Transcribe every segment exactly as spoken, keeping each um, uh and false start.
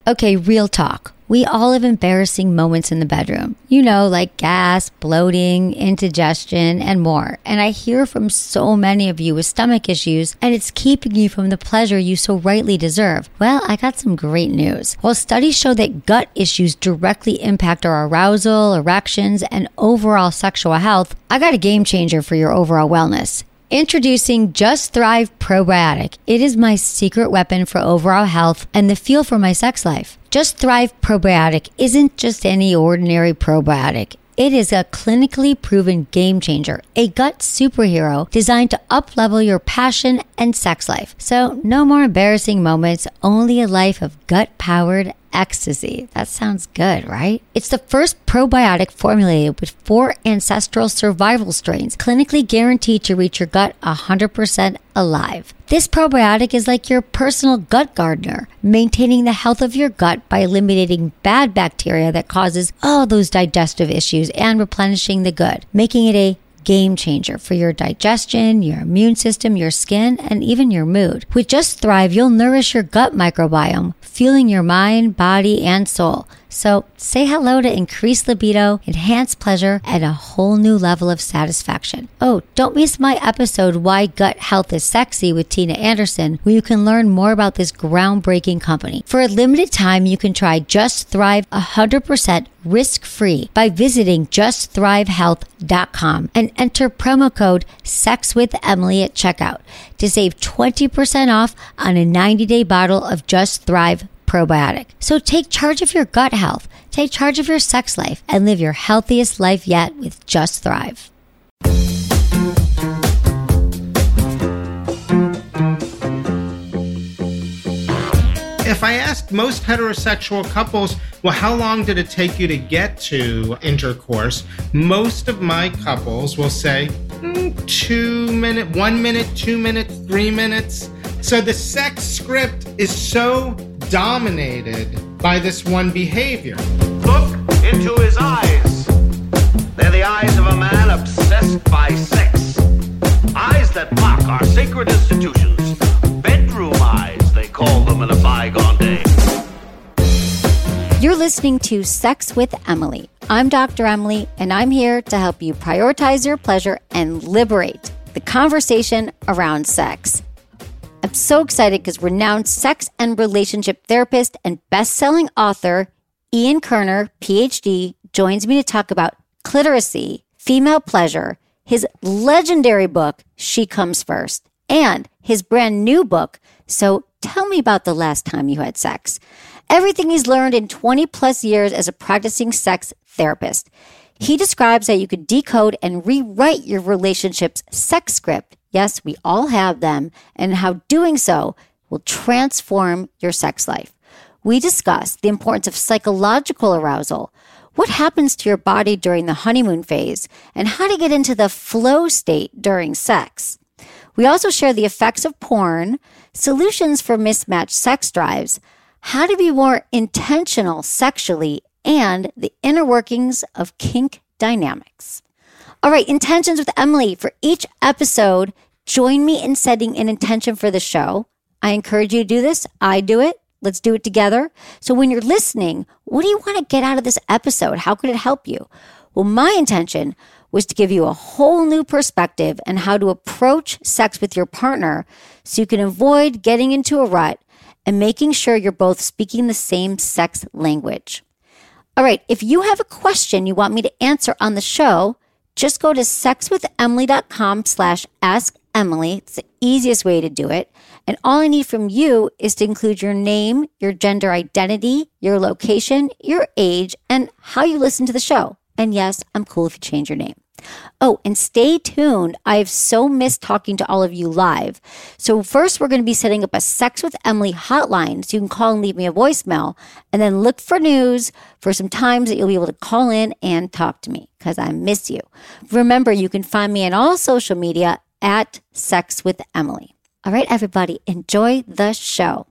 Okay, real talk. We all have embarrassing moments in the bedroom. You know, like gas, bloating, indigestion, and more. And I hear from so many of you with stomach issues, and it's keeping you from the pleasure you so rightly deserve. Well, I got some great news. While studies show that gut issues directly impact our arousal, erections, and overall sexual health, I got a game changer for your overall wellness. Introducing Just Thrive Probiotic. It is my secret weapon for overall health and the fuel for my sex life. Just Thrive Probiotic isn't just any ordinary probiotic. It is a clinically proven game changer, a gut superhero designed to up-level your passion and sex life. So no more embarrassing moments, only a life of gut-powered ecstasy. That sounds good, right? It's the first probiotic formulated with four ancestral survival strains, clinically guaranteed to reach your gut one hundred percent alive. This probiotic is like your personal gut gardener, maintaining the health of your gut by eliminating bad bacteria that causes all those digestive issues and replenishing the good, making it a game changer for your digestion, your immune system, your skin, and even your mood. With Just Thrive, you'll nourish your gut microbiome, fueling your mind, body, and soul. So say hello to increased libido, enhanced pleasure, and a whole new level of satisfaction. Oh, don't miss my episode, Why Gut Health is Sexy with Tina Anderson, where you can learn more about this groundbreaking company. For a limited time, you can try Just Thrive one hundred percent risk-free by visiting just thrive health dot com and enter promo code SEXWITHEMILY at checkout to save twenty percent off on a ninety-day bottle of Just Thrive Probiotic. So take charge of your gut health, take charge of your sex life, and live your healthiest life yet with Just Thrive. If I asked most heterosexual couples, well, how long did it take you to get to intercourse? Most of my couples will say mm, two minutes, one minute, two minutes, three minutes. So the sex script is so dominated by this one behavior. Look into his eyes. They're the eyes of a man obsessed by sex. Eyes that mock our sacred institutions. Bedroom eyes, they call them in a bygone day. You're listening to Sex with Emily. I'm Doctor Emily, and I'm here to help you prioritize your pleasure and liberate the conversation around sex. I'm so excited because renowned sex and relationship therapist and best-selling author Ian Kerner, P H D, joins me to talk about cliteracy, female pleasure, his legendary book, She Comes First, and his brand new book, So Tell Me About the Last Time You Had Sex. Everything he's learned in twenty plus years as a practicing sex therapist. He describes how you could decode and rewrite your relationship's sex script. Yes, we all have them, and how doing so will transform your sex life. We discuss the importance of psychological arousal, what happens to your body during the honeymoon phase, and how to get into the flow state during sex. We also share the effects of porn, solutions for mismatched sex drives, how to be more intentional sexually, and the inner workings of kink dynamics. All right, intentions with Emily. For each episode, join me in setting an intention for the show. I encourage you to do this. I do it. Let's do it together. So when you're listening, what do you want to get out of this episode? How could it help you? Well, my intention was to give you a whole new perspective on how to approach sex with your partner so you can avoid getting into a rut and making sure you're both speaking the same sex language. All right, if you have a question you want me to answer on the show, just go to sexwithemily.com slash ask Emily. It's the easiest way to do it. And all I need from you is to include your name, your gender identity, your location, your age, and how you listen to the show. And yes, I'm cool if you change your name. Oh, and stay tuned. I have so missed talking to all of you live. So first, we're going to be setting up a Sex with Emily hotline so you can call and leave me a voicemail, and then look for news for some times that you'll be able to call in and talk to me because I miss you. Remember, you can find me on all social media at Sex with Emily. All right, everybody, enjoy the show.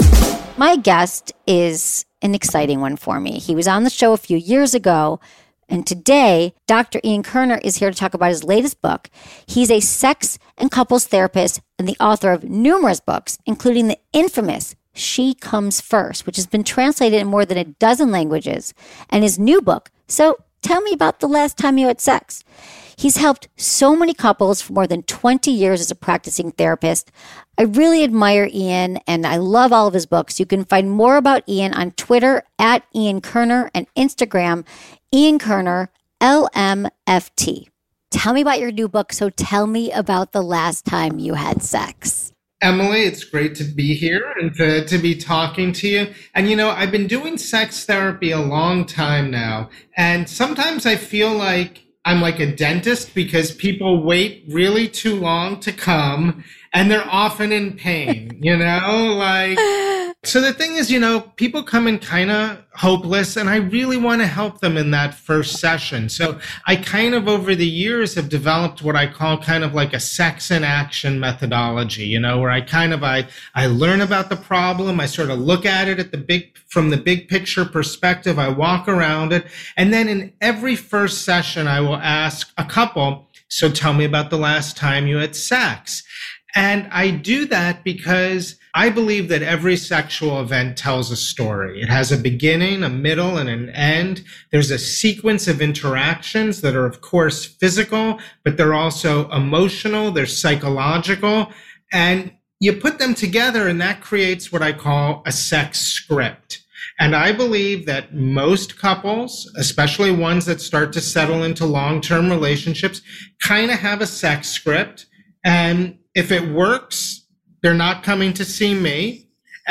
My guest is an exciting one for me. He was on the show a few years ago, And today, Doctor Ian Kerner is here to talk about his latest book. He's a sex and couples therapist and the author of numerous books, including the infamous She Comes First, which has been translated in more than a dozen languages, and his new book, So Tell Me About the Last Time You Had Sex. He's helped so many couples for more than twenty years as a practicing therapist. I really admire Ian, and I love all of his books. You can find more about Ian on Twitter at Ian Kerner and Instagram, Ian Kerner, L M F T. Tell me about your new book, So Tell Me About the Last Time You Had Sex. Emily, it's great to be here and to, to be talking to you. And, you know, I've been doing sex therapy a long time now. And sometimes I feel like I'm like a dentist because people wait really too long to come and they're often in pain, you know, like, so the thing is, you know, people come in kind of hopeless and I really want to help them in that first session. So I kind of over the years have developed what I call kind of like a sex in action methodology, you know, where I kind of, I, I learn about the problem. I sort of look at it at the big, from the big picture perspective. I walk around it. And then in every first session, I will ask a couple, so tell me about the last time you had sex. And I do that because I believe that every sexual event tells a story. It has a beginning, a middle, and an end. There's a sequence of interactions that are, of course, physical, but they're also emotional, they're psychological, and you put them together and that creates what I call a sex script. And I believe that most couples, especially ones that start to settle into long-term relationships, kind of have a sex script. And if it works, they're not coming to see me.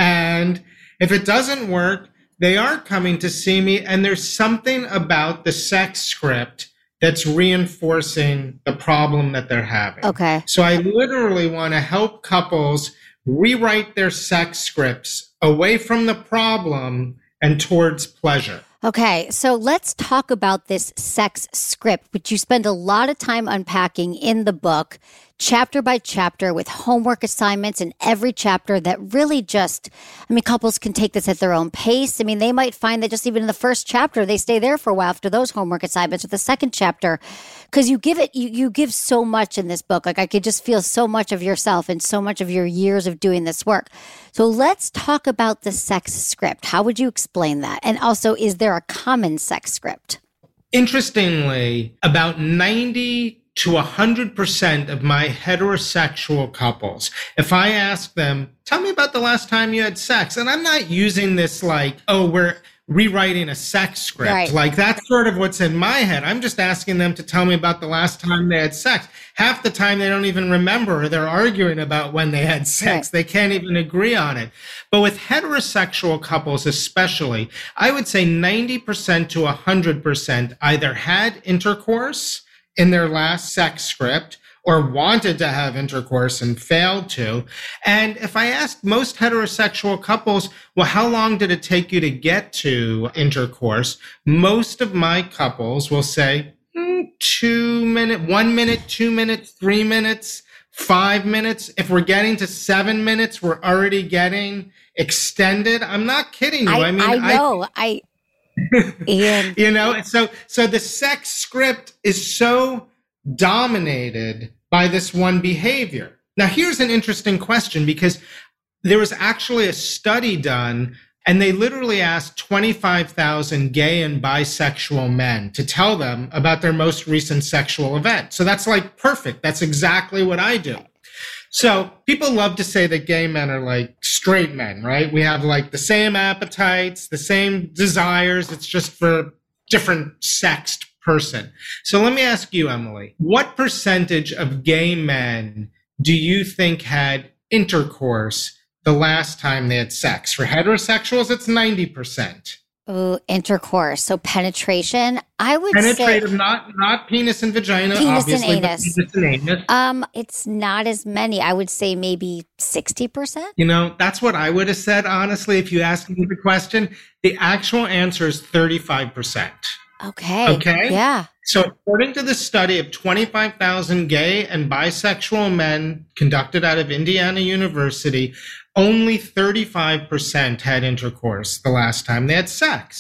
And if it doesn't work, they are coming to see me. And there's something about the sex script that's reinforcing the problem that they're having. Okay. So I literally want to help couples rewrite their sex scripts away from the problem and towards pleasure. Okay, so let's talk about this sex script, which you spend a lot of time unpacking in the book, chapter by chapter, with homework assignments in every chapter that really just, I mean, couples can take this at their own pace. I mean, they might find that just even in the first chapter, they stay there for a while after those homework assignments, or the second chapter, because you give it, you, you give so much in this book. Like I could just feel so much of yourself and so much of your years of doing this work. So let's talk about the sex script. How would you explain that? And also, is there a common sex script? Interestingly, about ninety to one hundred percent of my heterosexual couples, if I ask them, tell me about the last time you had sex, and I'm not using this like, oh, we're rewriting a sex script. Right. Like that's sort of what's in my head. I'm just asking them to tell me about the last time they had sex. Half the time they don't even remember, or they're arguing about when they had sex. Right. They can't even agree on it. But with heterosexual couples especially, I would say ninety percent to one hundred percent either had intercourse in their last sex script or wanted to have intercourse and failed to. And if I asked most heterosexual couples, well, how long did it take you to get to intercourse? Most of my couples will say mm, two minutes, one minute, two minutes, three minutes, five minutes. If we're getting to seven minutes, we're already getting extended. I'm not kidding you. I, I mean, I know. I, I Ian. You know, so so the sex script is so dominated by this one behavior. Now, here's an interesting question, because there was actually a study done, and they literally asked twenty-five thousand gay and bisexual men to tell them about their most recent sexual event. So that's like perfect. That's exactly what I do. So people love to say that gay men are like straight men, right? We have like the same appetites, the same desires. It's just for different sexed person. So let me ask you, Emily, what percentage of gay men do you think had intercourse the last time they had sex? For heterosexuals, it's ninety percent. Ooh, intercourse. So penetration, I would Penetrative, say... not not penis and vagina, penis obviously. And anus. Penis and anus. Um, it's not as many. I would say maybe sixty percent. You know, that's what I would have said, honestly, if you asked me the question. The actual answer is thirty-five percent. Okay. Okay? Yeah. So according to the study of twenty-five thousand gay and bisexual men conducted out of Indiana University, only thirty-five percent had intercourse the last time they had sex.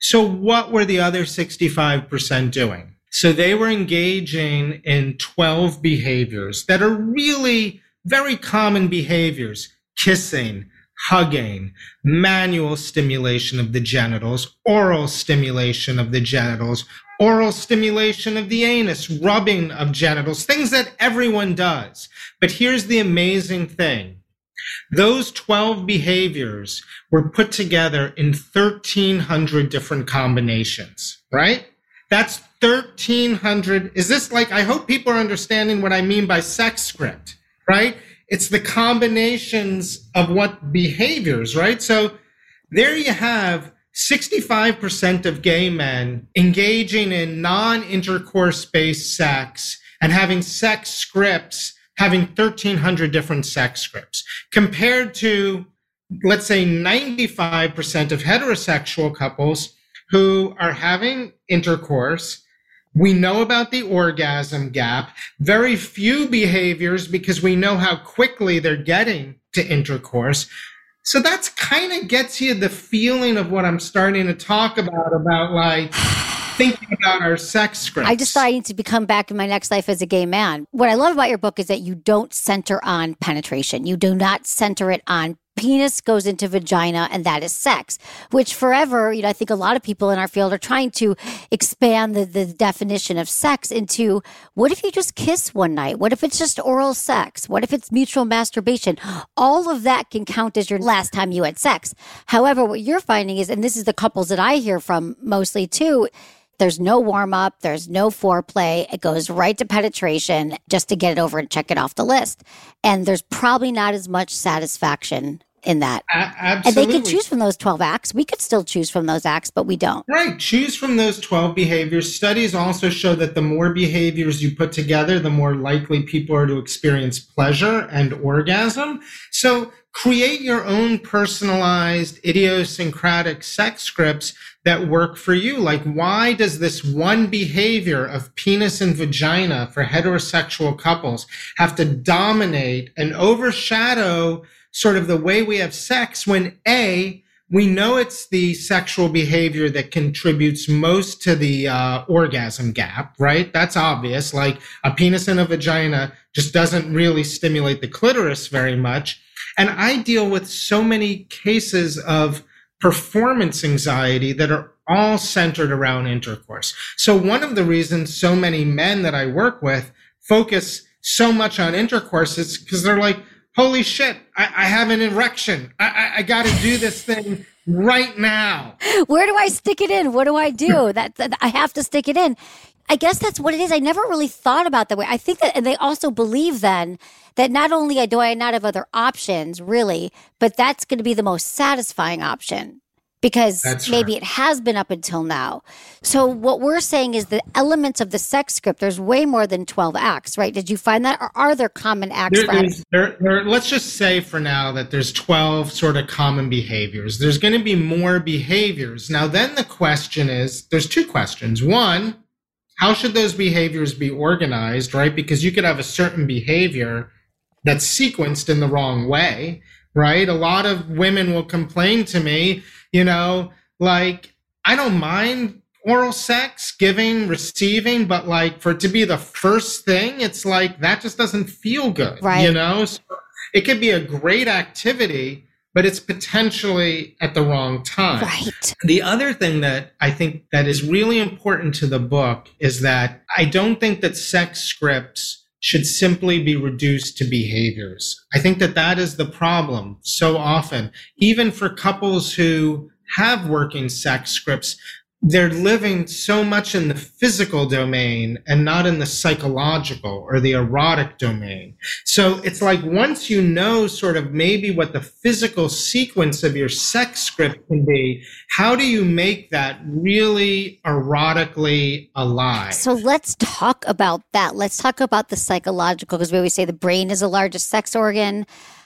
So what were the other sixty-five percent doing? So they were engaging in twelve behaviors that are really very common behaviors: kissing, hugging, manual stimulation of the genitals, oral stimulation of the genitals, oral stimulation of the anus, rubbing of genitals, things that everyone does. But here's the amazing thing. Those twelve behaviors were put together in thirteen hundred different combinations, right? That's thirteen hundred. Is this like, I hope people are understanding what I mean by sex script, right? It's the combinations of what behaviors, right? So there you have sixty-five percent of gay men engaging in non-intercourse-based sex and having sex scripts, having thirteen hundred different sex scripts, compared to, let's say, ninety-five percent of heterosexual couples who are having intercourse. We know about the orgasm gap, very few behaviors because we know how quickly they're getting to intercourse. So that's kind of gets you the feeling of what I'm starting to talk about, about like thinking about our sex scripts. I just thought I need to become back in my next life as a gay man. What I love about your book is that you don't center on penetration. You do not center it on penis goes into vagina and that is sex, which forever, you know, I think a lot of people in our field are trying to expand the, the definition of sex into, what if you just kiss one night? What if it's just oral sex? What if it's mutual masturbation? All of that can count as your last time you had sex. However, what you're finding is, and this is the couples that I hear from mostly too, there's no warm up. There's no foreplay. It goes right to penetration just to get it over and check it off the list. And there's probably not as much satisfaction in that. A- absolutely. And they could choose from those twelve acts. We could still choose from those acts, but we don't. Right. Choose from those twelve behaviors. Studies also show that the more behaviors you put together, the more likely people are to experience pleasure and orgasm. So create your own personalized, idiosyncratic sex scripts that work for you. Like, why does this one behavior of penis and vagina for heterosexual couples have to dominate and overshadow sort of the way we have sex when, A, we know it's the sexual behavior that contributes most to the uh, orgasm gap, right? That's obvious. Like, a penis and a vagina just doesn't really stimulate the clitoris very much. And I deal with so many cases of performance anxiety that are all centered around intercourse. So one of the reasons so many men that I work with focus so much on intercourse is because they're like, holy shit, I, I have an erection. I, I, I got to do this thing right now. Where do I stick it in? What do I do? that, that I have to stick it in. I guess that's what it is. I never really thought about that way. I think that, and they also believe then that not only do I not have other options, really, but that's going to be the most satisfying option because That's maybe right. it has been up until now. So what we're saying is the elements of the sex script, there's way more than twelve acts, right? Did you find that? Or are there common acts? There, for there's, there, there, let's just say for now that there's twelve sort of common behaviors. There's going to be more behaviors. Now, then the question is, there's two questions. One, how should those behaviors be organized, right? Because you could have a certain behavior that's sequenced in the wrong way, right? A lot of women will complain to me, you know, like, I don't mind oral sex, giving, receiving, but like for it to be the first thing, it's like, that just doesn't feel good, Right. you know? So it could be a great activity, but it's potentially at the wrong time. Right. The other thing that I think that is really important to the book is that I don't think that sex scripts should simply be reduced to behaviors. I think that that is the problem so often. Even for couples who have working sex scripts, they're living so much in the physical domain and not in the psychological or the erotic domain. So it's like once you know sort of maybe what the physical sequence of your sex script can be, how do you make that really erotically alive? So let's talk about that. Let's talk about the psychological, because we always say the brain is the largest sex organ.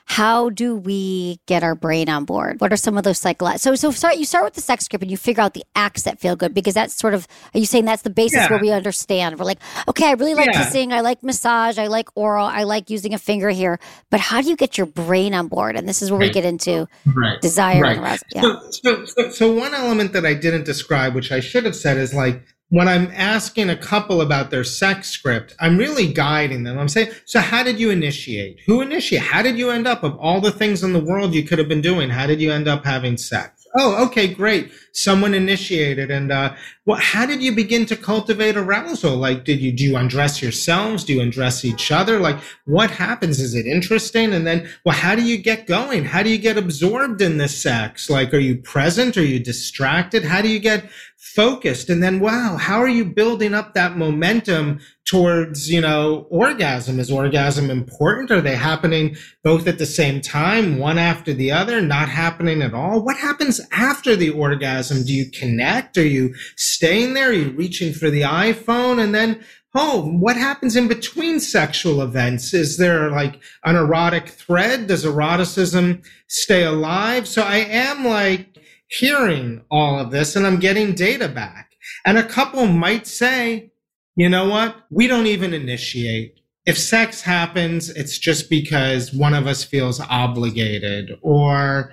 how do we get our brain on board? What are some of those psychological? So, so start, you start with the sex script and you figure out the acts that feel good, because that's sort of, are you saying that's the basis Yeah. where we understand? We're like, okay, I really like Yeah. kissing. I like massage. I like oral. I like using a finger here. But how do you get your brain on board? And this is where we Right. get into Right. desire Right. and arousal. Yeah. So, so, so, so one element that I didn't describe, which I should have said, is like, when I'm asking a couple about their sex script, I'm really guiding them. I'm saying, so how did you initiate? Who initiated? How did you end up, of all the things in the world you could have been doing, how did you end up having sex? Oh, okay, great. Someone initiated. And uh, well, how did you begin to cultivate arousal? Like, did you, do you undress yourselves? Do you undress each other? Like, what happens? Is it interesting? And then, well, how do you get going? How do you get absorbed in the sex? Like, are you present? Are you distracted? How do you get focused? And then, wow, how are you building up that momentum towards, you know, orgasm? Is orgasm important? Are they happening both at the same time, one after the other, not happening at all? What happens after the orgasm? Do you connect? Are you staying there? Are you reaching for the iPhone? And then, oh, what happens in between sexual events? Is there like an erotic thread? Does eroticism stay alive? So I am like hearing all of this and I'm getting data back. And a couple might say, you know what? We don't even initiate. If sex happens, it's just because one of us feels obligated, or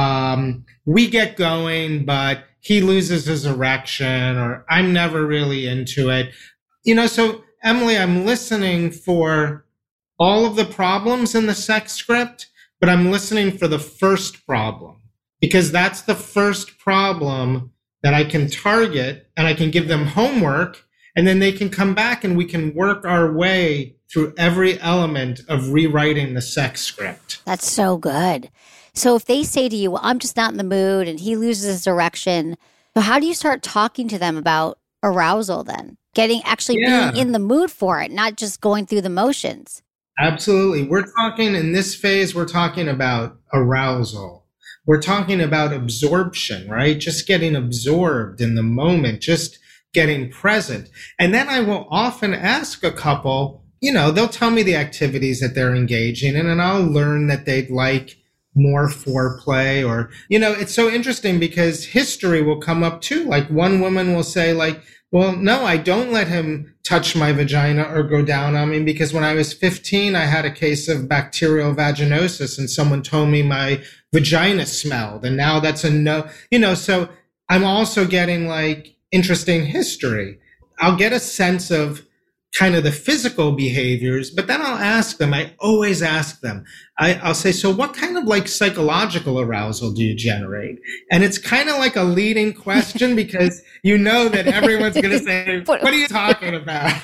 um, we get going, but he loses his erection, or I'm never really into it. You know, so Emily, I'm listening for all of the problems in the sex script, but I'm listening for the first problem, because that's the first problem that I can target, and I can give them homework, and then they can come back and we can work our way through every element of rewriting the sex script. That's so good. So if they say to you, well, I'm just not in the mood, and he loses his erection, so how do you start talking to them about arousal then? Getting actually Yeah. being in the mood for it, not just going through the motions. Absolutely. We're talking in this phase, we're talking about arousal. We're talking about absorption, right? Just getting absorbed in the moment, just getting present. And then I will often ask a couple, you know, they'll tell me the activities that they're engaging in, and I'll learn that they'd like more foreplay, or, you know, it's so interesting because history will come up too. Like one woman will say like, well, no, I don't let him touch my vagina or go down on me because when I was fifteen, I had a case of bacterial vaginosis and someone told me my vagina smelled. And now that's a no, you know, so I'm also getting like interesting history. I'll get a sense of kind of the physical behaviors, but then I'll ask them, I always ask them, I, I'll say, so what kind of like psychological arousal do you generate? And it's kind of like a leading question because you know that everyone's going to say, what are you talking about?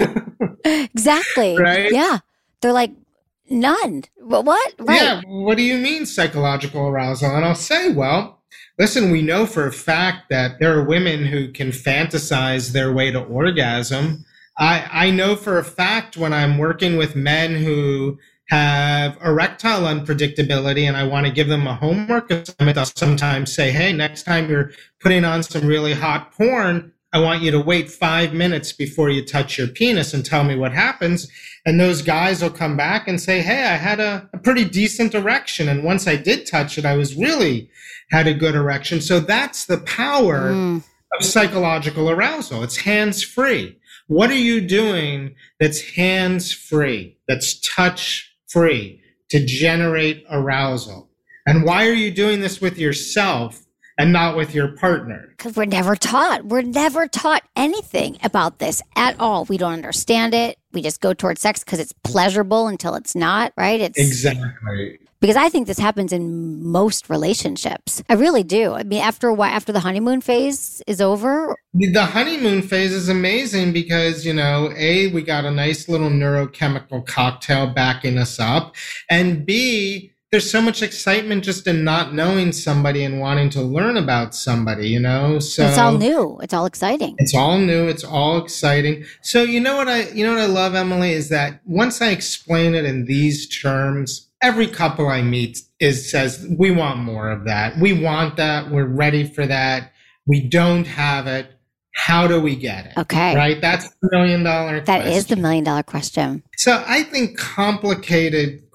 Exactly. Right? Yeah. They're like, none. But what? Right. Yeah. What do you mean psychological arousal? And I'll say, well, listen, we know for a fact that there are women who can fantasize their way to orgasm. I, I know for a fact when I'm working with men who have erectile unpredictability and I want to give them a homework assignment, I'll sometimes say, hey, next time you're putting on some really hot porn, I want you to wait five minutes before you touch your penis and tell me what happens. And those guys will come back and say, hey, I had a, a pretty decent erection. And once I did touch it, I was really had a good erection. So that's the power mm. of psychological arousal. It's hands-free. What are you doing that's hands-free, that's touch-free to generate arousal? And why are you doing this with yourself and not with your partner? Because we're never taught. We're never taught anything about this at all. We don't understand it. We just go towards sex because it's pleasurable until it's not, right? It's exactly. Because I think this happens in most relationships. I really do. I mean, after a while, after the honeymoon phase is over. The honeymoon phase is amazing because, you know, A, we got a nice little neurochemical cocktail backing us up. And B, there's so much excitement just in not knowing somebody and wanting to learn about somebody, you know? So it's all new. It's all exciting. It's all new. It's all exciting. So you know what I, you know what I love, Emily, is that once I explain it in these terms, every couple I meet is says, we want more of that. We want that. We're ready for that. We don't have it. How do we get it? Okay. Right? That's the million dollar That question. is the million dollar question. So I think complicated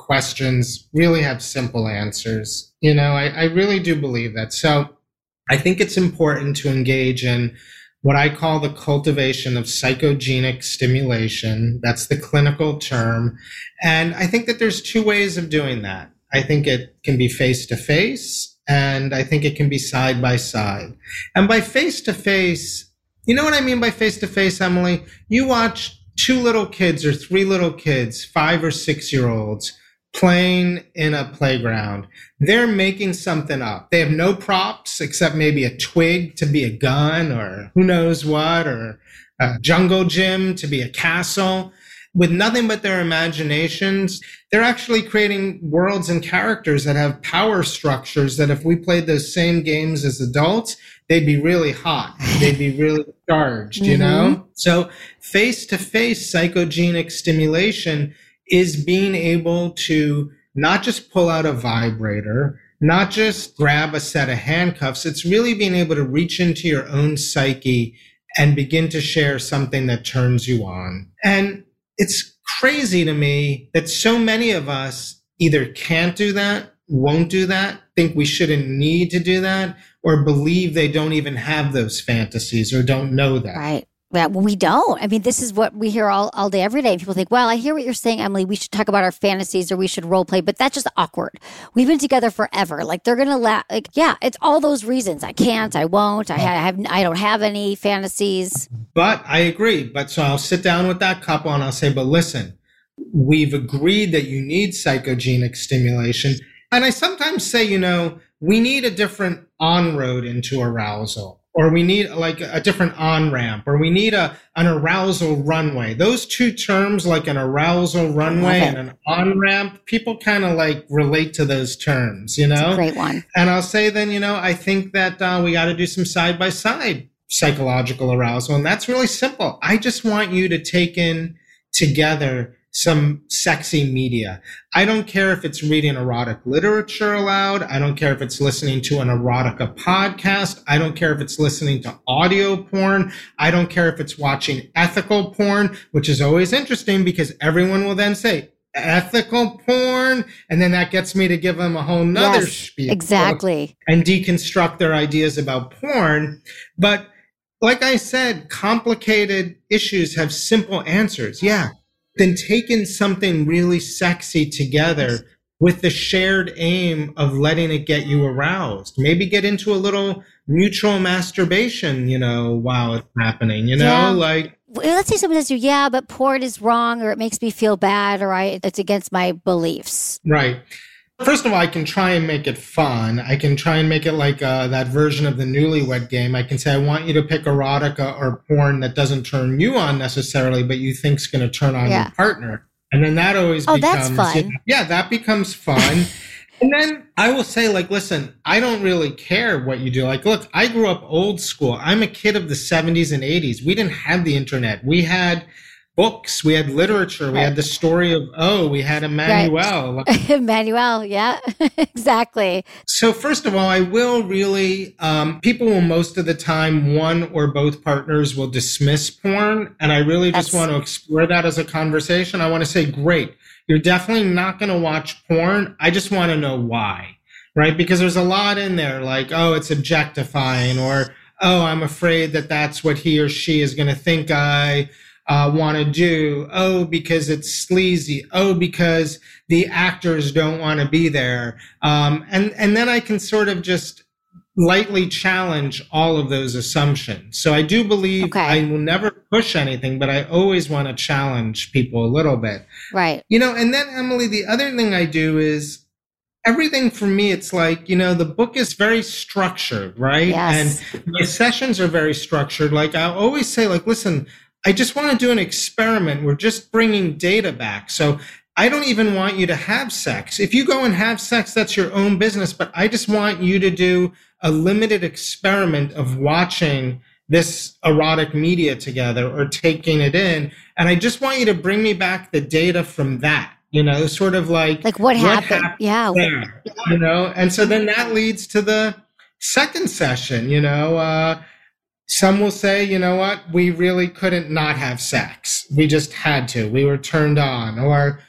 questions really have simple answers. You know, I, I really do believe that. So I think it's important to engage in what I call the cultivation of psychogenic stimulation. That's the clinical term. And I think that there's two ways of doing that. I think it can be face-to-face, and I think it can be side-by-side. And by face-to-face, you know what I mean by face-to-face, Emily? You watch two little kids or three little kids, five or six-year-olds, playing in a playground. They're making something up. They have no props except maybe a twig to be a gun or who knows what, or a jungle gym to be a castle. With nothing but their imaginations, they're actually creating worlds and characters that have power structures that if we played those same games as adults, they'd be really hot. They'd be really charged, mm-hmm. you know? So face-to-face psychogenic stimulation is being able to not just pull out a vibrator, not just grab a set of handcuffs. It's really being able to reach into your own psyche and begin to share something that turns you on. And it's crazy to me that so many of us either can't do that, won't do that, think we shouldn't need to do that, or believe they don't even have those fantasies or don't know that. Right. Yeah, well, we don't. I mean, this is what we hear all, all day, every day. People think, well, I hear what you're saying, Emily. We should talk about our fantasies or we should role play, but that's just awkward. We've been together forever. Like, they're going to laugh. Like, yeah, it's all those reasons. I can't, I won't, I have, I don't have any fantasies. But I agree. But so I'll sit down with that couple and I'll say, but listen, we've agreed that you need psychogenic stimulation. And I sometimes say, you know, we need a different on-road into arousal. Or we need like a different on-ramp, or we need a an arousal runway. Those two terms, like an arousal runway and an on-ramp, people kind of like relate to those terms, you know? That's a great one. And I'll say then, you know, I think that uh, we got to do some side-by-side psychological arousal. And that's really simple. I just want you to take in together some sexy media. I don't care if it's reading erotic literature aloud. I don't care if it's listening to an erotica podcast. I don't care if it's listening to audio porn. I don't care if it's watching ethical porn, which is always interesting because everyone will then say, ethical porn? And then that gets me to give them a whole nother yes, spiel. Exactly. And deconstruct their ideas about porn. But like I said, complicated issues have simple answers. Yeah. Then taking something really sexy together with the shared aim of letting it get you aroused. Maybe get into a little mutual masturbation, you know, while it's happening, you know, yeah. like. Let's say someone says to you, yeah, but porn is wrong, or it makes me feel bad, or I, it's against my beliefs. Right. First of all, I can try and make it fun. I can try and make it like uh, that version of the Newlywed Game. I can say, I want you to pick erotica or porn that doesn't turn you on necessarily, but you think's going to turn on yeah. your partner. And then that always oh, becomes, that's fun. You know, yeah, that becomes fun. And then I will say, like, listen, I don't really care what you do. Like, look, I grew up old school. I'm a kid of the seventies and eighties. We didn't have the internet. We had books, we had literature, we right. had the story of O, we had Emmanuel. Right. Emmanuel, yeah, exactly. So first of all, I will really, um, people will most of the time, one or both partners will dismiss porn. And I really just That's... want to explore that as a conversation. I want to say, great, you're definitely not going to watch porn. I just want to know why, right? Because there's a lot in there like, oh, it's objectifying, or, oh, I'm afraid that that's what he or she is going to think I Uh, want to do. Oh, because it's sleazy. Oh, because the actors don't want to be there. Um, and, and then I can sort of just lightly challenge all of those assumptions. So I do believe okay. I will never push anything, but I always want to challenge people a little bit. Right. You know, and then Emily, the other thing I do is everything for me, it's like, you know, the book is very structured, right? Yes. And my sessions are very structured. Like I always say, like, listen, I just want to do an experiment. We're just bringing data back. So I don't even want you to have sex. If you go and have sex, that's your own business. But I just want you to do a limited experiment of watching this erotic media together or taking it in. And I just want you to bring me back the data from that, you know, sort of like, like what, what happened? happened yeah. There, you know, and so then that leads to the second session, you know, uh, some will say, you know what, we really couldn't not have sex. We just had to. We were turned on. Or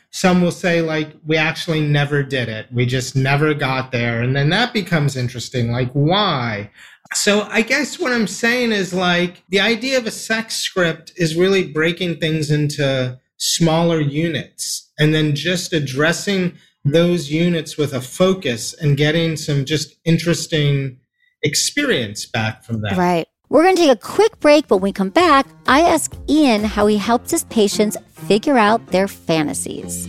some will say, like, we actually never did it. We just never got there. And then that becomes interesting. Like, why? So I guess what I'm saying is, like, the idea of a sex script is really breaking things into smaller units and then just addressing those units with a focus and getting some just interesting experience back from that. Right. We're going to take a quick break, but when we come back, I ask Ian how he helps his patients figure out their fantasies.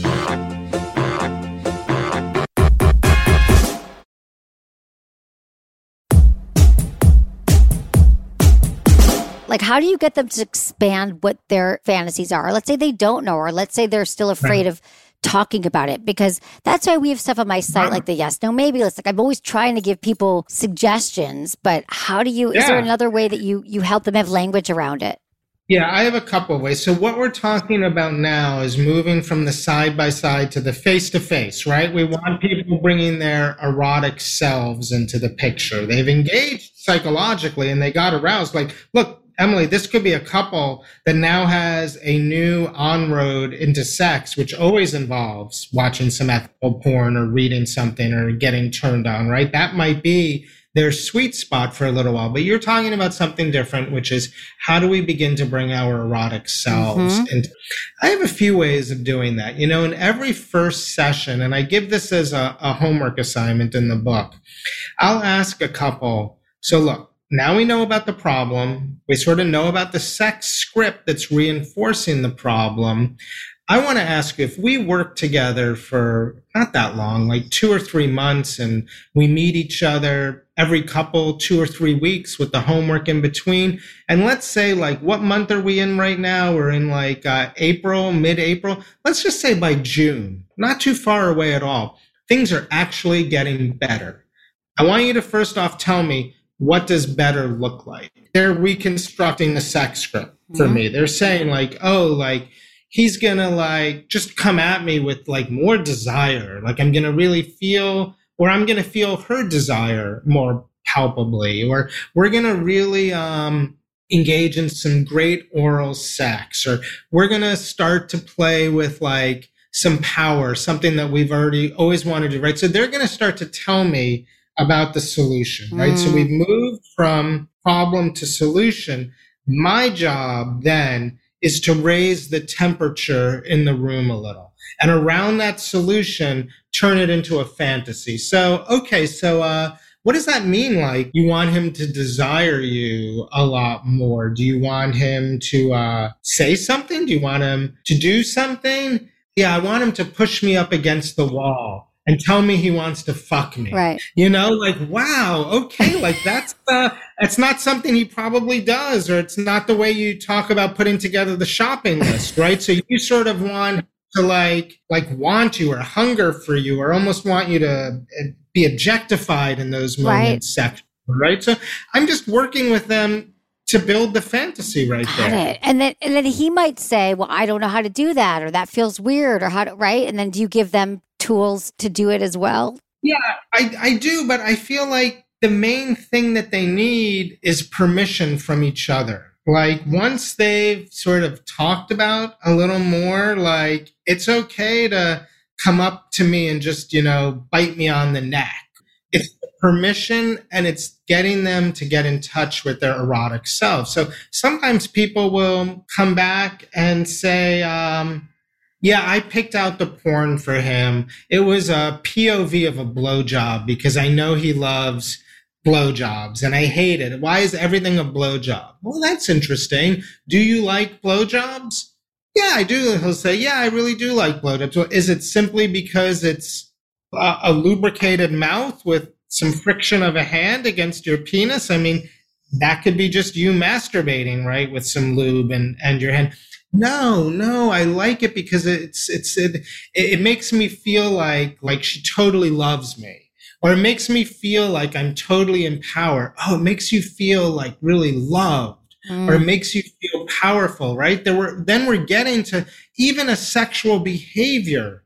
Like, how do you get them to expand what their fantasies are? Let's say they don't know, or let's say they're still afraid right. of talking about it, because that's why we have stuff on my site like the yes, no, maybe list. Like, I'm always trying to give people suggestions, but how do you, yeah. is there another way that you, you help them have language around it? Yeah, I have a couple of ways. So what we're talking about now is moving from the side by side to the face to face, right? We want people bringing their erotic selves into the picture. They've engaged psychologically and they got aroused. Like, look, Emily, this could be a couple that now has a new on-road into sex, which always involves watching some ethical porn or reading something or getting turned on, right? That might be their sweet spot for a little while. But you're talking about something different, which is how do we begin to bring our erotic selves mm-hmm. into... I have a few ways of doing that. You know, in every first session, and I give this as a, a homework assignment in the book, I'll ask a couple, so look, now we know about the problem. We sort of know about the sex script that's reinforcing the problem. I want to ask, if we work together for not that long, like two or three months, and we meet each other every couple, two or three weeks with the homework in between. And let's say, like, what month are we in right now? We're in like uh, April, mid-April. Let's just say by June, not too far away at all. Things are actually getting better. I want you to first off tell me, what does better look like? They're reconstructing the sex script for mm-hmm. me. They're saying, like, oh, like, he's going to, like, just come at me with, like, more desire. Like, I'm going to really feel, or I'm going to feel her desire more palpably, or we're going to really um, engage in some great oral sex, or we're going to start to play with, like, some power, something that we've already always wanted to, right? So they're going to start to tell me about the solution, right? Mm. So we've moved from problem to solution. My job then is to raise the temperature in the room a little. And around that solution, turn it into a fantasy. So, okay, so uh, what does that mean? Like, you want him to desire you a lot more? Do you want him to uh, say something? Do you want him to do something? Yeah, I want him to push me up against the wall and tell me he wants to fuck me. Right. You know, like, wow, okay, like that's uh, that's not something he probably does, or it's not the way you talk about putting together the shopping list, right? So you sort of want to like, like want you or hunger for you, or almost want you to be objectified in those moments, right. section, right? So I'm just working with them to build the fantasy right Got there. It. And then and then he might say, well, I don't know how to do that, or that feels weird, or how to, right? And then do you give them tools to do it as well? Yeah, I, I do, but I feel like the main thing that they need is permission from each other. Like, once they've sort of talked about a little more, like, it's okay to come up to me and just, you know, bite me on the neck. It's permission, and it's getting them to get in touch with their erotic self. So sometimes people will come back and say, um, yeah, I picked out the porn for him. It was a P O V of a blowjob because I know he loves blowjobs and I hate it. Why is everything a blowjob? Well, that's interesting. Do you like blowjobs? Yeah, I do. He'll say, yeah, I really do like blowjobs. Well, is it simply because it's a, a lubricated mouth with some friction of a hand against your penis? I mean, that could be just you masturbating, right, with some lube and, and your hand. No, no, I like it because it's, it's, it, it makes me feel like, like she totally loves me, or it makes me feel like I'm totally in power. Oh, it makes you feel like really loved, mm. or it makes you feel powerful, right? There were, then we're getting to even a sexual behavior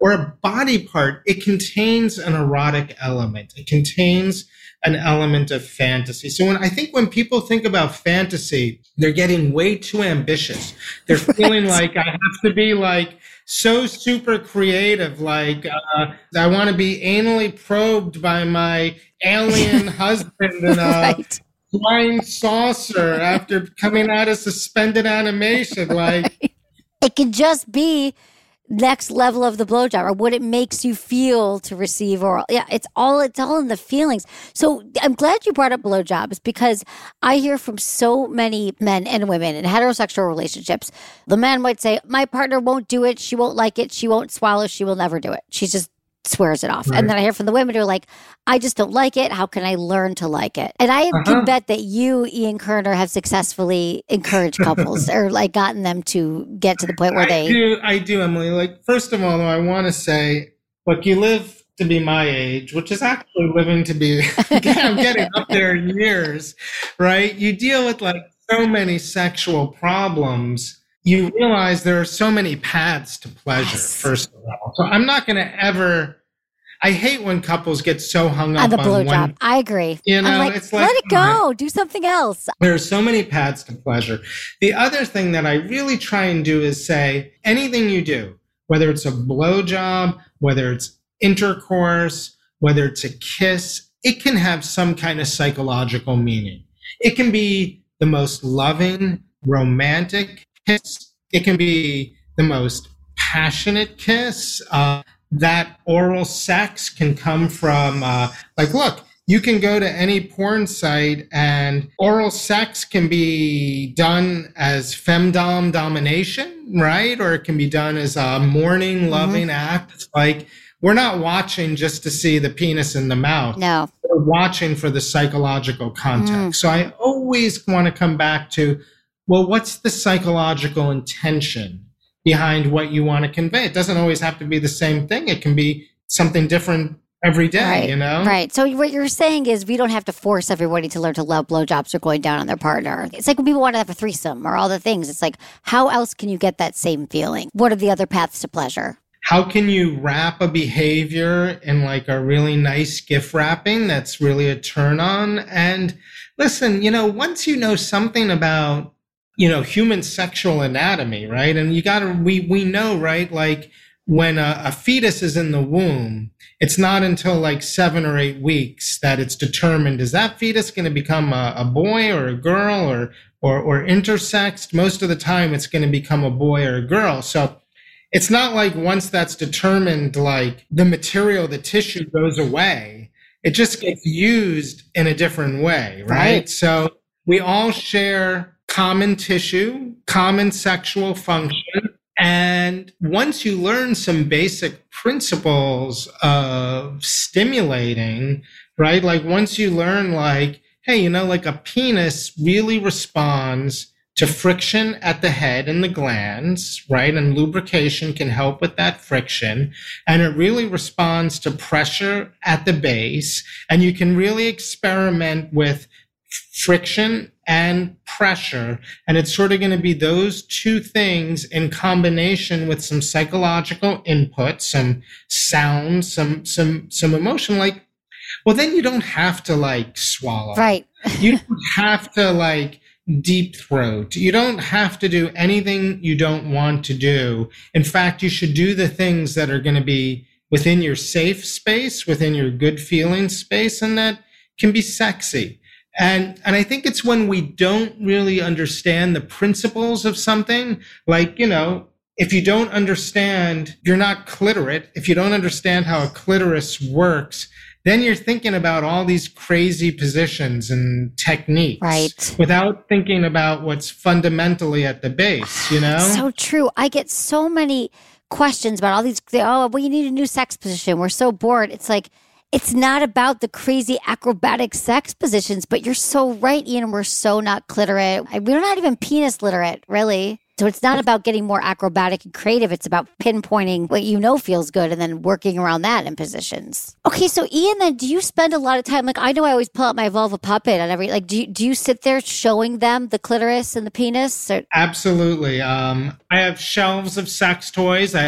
or a body part, it contains an erotic element. It contains an element of fantasy. So when I think when people think about fantasy, they're getting way too ambitious. They're feeling like I have to be like so super creative. Like uh, I want to be anally probed by my alien husband in a right. flying saucer after coming out of suspended animation. Like right. It could just be next level of the blowjob, or what it makes you feel to receive oral. Yeah, it's all it's all in the feelings. So I'm glad you brought up blowjobs, because I hear from so many men and women in heterosexual relationships. The man might say, "My partner won't do it. She won't like it. She won't swallow. She will never do it. She just swears it off." Right. And then I hear from the women who are like, "I just don't like it. How can I learn to like it?" And I uh-huh. can bet that you, Ian Kerner, have successfully encouraged couples or like gotten them to get to the point where I they do. I do, Emily. Like, first of all, though, I want to say, look, you live to be my age, which is actually living to be, I'm getting up there in years, right? You deal with like so many sexual problems. You realize there are so many paths to pleasure, yes. first of all. So I'm not going to ever, I hate when couples get so hung up on the on blowjob. one. I agree. You know, I'm like, it's like, let it go. Do something else. There are so many paths to pleasure. The other thing that I really try and do is say, anything you do, whether it's a blowjob, whether it's intercourse, whether it's a kiss, it can have some kind of psychological meaning. It can be the most loving, romantic kiss. It can be the most passionate kiss. Uh, that oral sex can come from, uh, like, look, you can go to any porn site and oral sex can be done as femdom domination, right? Or it can be done as a morning loving mm-hmm. act. Like, we're not watching just to see the penis in the mouth. No. We're watching for the psychological context. Mm. So I always want to come back to, well, what's the psychological intention behind what you want to convey? It doesn't always have to be the same thing. It can be something different every day, right, you know? Right. So what you're saying is we don't have to force everybody to learn to love blowjobs or going down on their partner. It's like when people want to have a threesome or all the things. It's like, how else can you get that same feeling? What are the other paths to pleasure? How can you wrap a behavior in like a really nice gift wrapping that's really a turn on? And listen, you know, once you know something about, you know, human sexual anatomy, right? And you gotta, we, we know, right? Like when a, a fetus is in the womb, it's not until like seven or eight weeks that it's determined, is that fetus going to become a, a boy or a girl or, or, or intersexed? Most of the time it's going to become a boy or a girl. So it's not like once that's determined, like the material, the tissue goes away. It just gets used in a different way, right? right. So we all share common tissue, common sexual function. And once you learn some basic principles of stimulating, right? Like once you learn like, hey, you know, like a penis really responds to friction at the head and the glands, right? And lubrication can help with that friction. And it really responds to pressure at the base. And you can really experiment with friction and pressure. And it's sort of going to be those two things in combination with some psychological input, some sound, some, some, some emotion. Like, well, then you don't have to like swallow. Right. You don't have to like deep throat. You don't have to do anything you don't want to do. In fact, you should do the things that are going to be within your safe space, within your good feeling space, and that can be sexy. And, and I think it's when we don't really understand the principles of something, like, you know, if you don't understand, you're not clitorate. If you don't understand how a clitoris works, then you're thinking about all these crazy positions and techniques, right, without thinking about what's fundamentally at the base, you know? So true. I get so many questions about all these, oh, well, you need a new sex position. We're so bored. It's like, it's not about the crazy acrobatic sex positions, but you're so right, Ian. We're so not clitorate. We're not even penis literate, really. So it's not about getting more acrobatic and creative. It's about pinpointing what you know feels good and then working around that in positions. Okay, so Ian, then do you spend a lot of time, like I know I always pull out my vulva puppet and every, like do you, do you sit there showing them the clitoris and the penis? Or? Absolutely. Um, I have shelves of sex toys. I have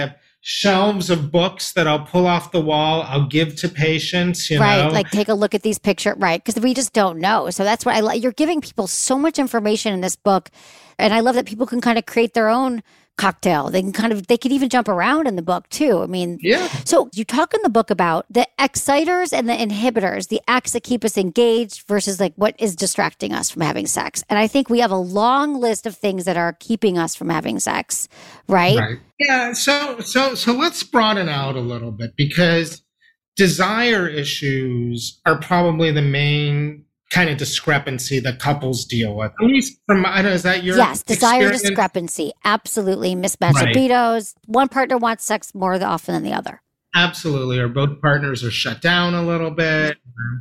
shelves of books that I'll pull off the wall. I'll give to patients, you right, know. like take a look at these pictures, right? Because we just don't know. So that's what I like. You're giving people so much information in this book. And I love that people can kind of create their own cocktail. They can kind of, they could even jump around in the book too. I mean, yeah. So you talk in the book about the exciters and the inhibitors, the acts that keep us engaged versus like what is distracting us from having sex. And I think we have a long list of things that are keeping us from having sex, right? Right. Yeah. So, so, so let's broaden out a little bit, because desire issues are probably the main kind of discrepancy that couples deal with. At least from, I don't know, is that your Yes, desire experience? discrepancy. Absolutely. Mismatched Right. libidos. One partner wants sex more often than the other. Absolutely. Or both partners are shut down a little bit.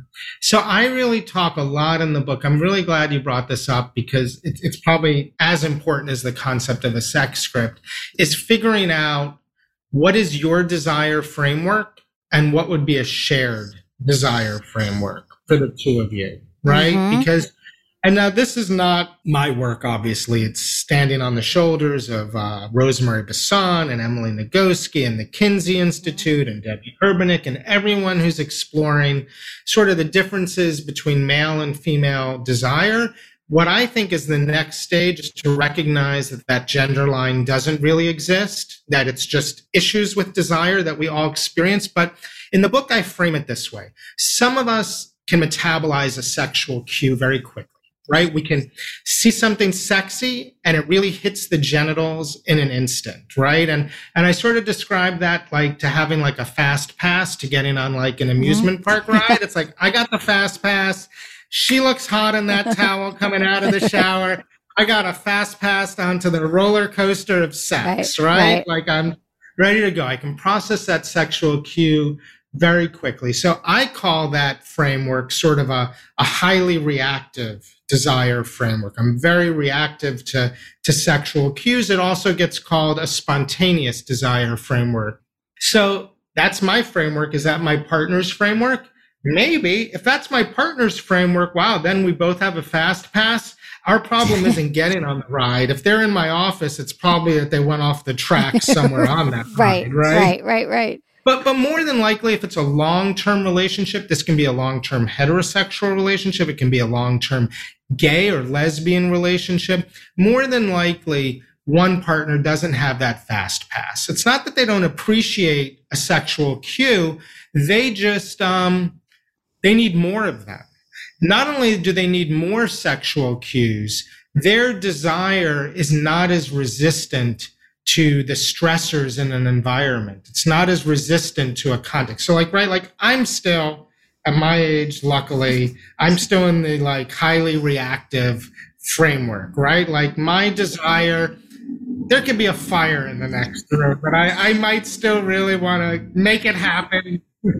So I really talk a lot in the book. I'm really glad you brought this up, because it's, it's probably as important as the concept of a sex script, is figuring out what is your desire framework and what would be a shared desire framework for the two of you, right? Mm-hmm. Because, and now this is not my work, obviously. It's standing on the shoulders of uh, Rosemary Basson and Emily Nagoski and the Kinsey Institute and Debbie Urbanick and everyone who's exploring sort of the differences between male and female desire. What I think is the next stage is to recognize that that gender line doesn't really exist, that it's just issues with desire that we all experience. But in the book, I frame it this way. Some of us can metabolize a sexual cue very quickly, right? We can see something sexy and it really hits the genitals in an instant, right? And and I sort of describe that like to having like a fast pass to getting on like an amusement park ride. It's like, I got the fast pass. She looks hot in that towel coming out of the shower. I got a fast pass onto the roller coaster of sex, Right, right? right. Like I'm ready to go. I can process that sexual cue very quickly. So I call that framework sort of a, a highly reactive desire framework. I'm very reactive to, to sexual cues. It also gets called a spontaneous desire framework. So that's my framework. Is that my partner's framework? Maybe. If that's my partner's framework, wow, then we both have a fast pass. Our problem isn't getting on the ride. If they're in my office, it's probably that they went off the track somewhere on that Right, ride, right? right, right, right. But but more than likely, if it's a long-term relationship, this can be a long-term heterosexual relationship. It can be a long-term gay or lesbian relationship. More than likely, one partner doesn't have that fast pass. It's not that they don't appreciate a sexual cue. They just, um, they need more of that. Not only do they need more sexual cues, their desire is not as resistant to the stressors in an environment. It's not as resistant to a context. So like, right, like I'm still at my age, luckily, I'm still in the like highly reactive framework, right? Like my desire, there could be a fire in the next room, but I, I might still really want to make it happen.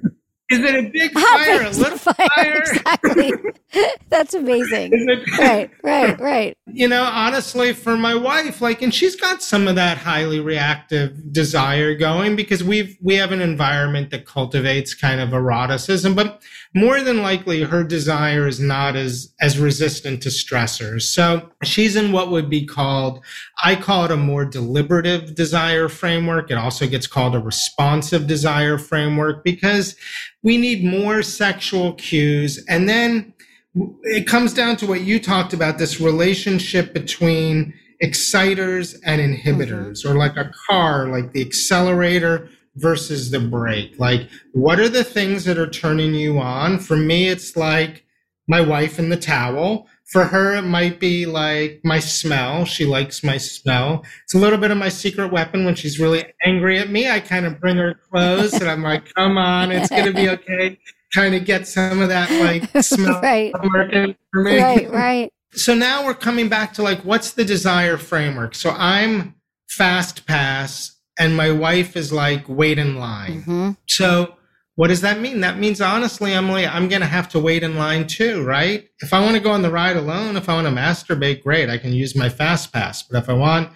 Is it a big fire, a little fire? fire? Exactly. That's amazing. It, right, right, right. You know, honestly, for my wife, like, and she's got some of that highly reactive desire going because we've, we have an environment that cultivates kind of eroticism, but more than likely her desire is not as, as resistant to stressors. So she's in what would be called, I call it a more deliberative desire framework. It also gets called a responsive desire framework because we need more sexual cues. And then it comes down to what you talked about, this relationship between exciters and inhibitors, mm-hmm. or like a car, like the accelerator versus the brake. Like, what are the things that are turning you on? For me, it's like my wife and the towel. For her, it might be like my smell. She likes my smell. It's a little bit of my secret weapon. When she's really angry at me, I kind of bring her clothes and I'm like, come on, it's going to be okay. Trying to get some of that like smell right. working for me. Right, right. So now we're coming back to like, what's the desire framework? So I'm fast pass and my wife is like, wait in line. Mm-hmm. So what does that mean? That means, honestly, Emily, I'm going to have to wait in line too, right? If I want to go on the ride alone, if I want to masturbate, great, I can use my fast pass. But if I want